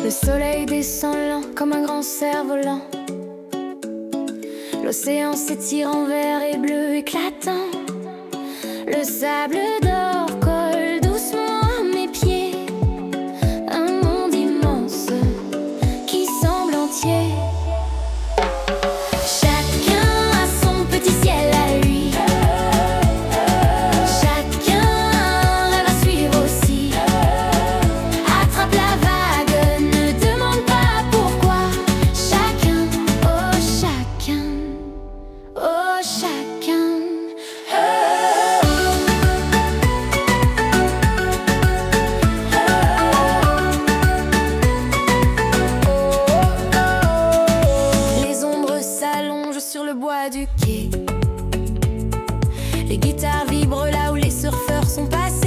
Le soleil descend lent comme un grand cerf-volant. L'océan s'étire en vert et bleu éclatant. Le sable d'or colle doucement à mes pieds. Un monde immense qui semble entier. Chacun a son petit ciel à lui. Chacun rêve à suivre aussi. Attrape la vague, ne demande pas pourquoi. Chacun, oh chacun, oh chacun. Les ombres s'allongent sur le bois du quai. Les guitares vibrent là où les surfeurs sont passés.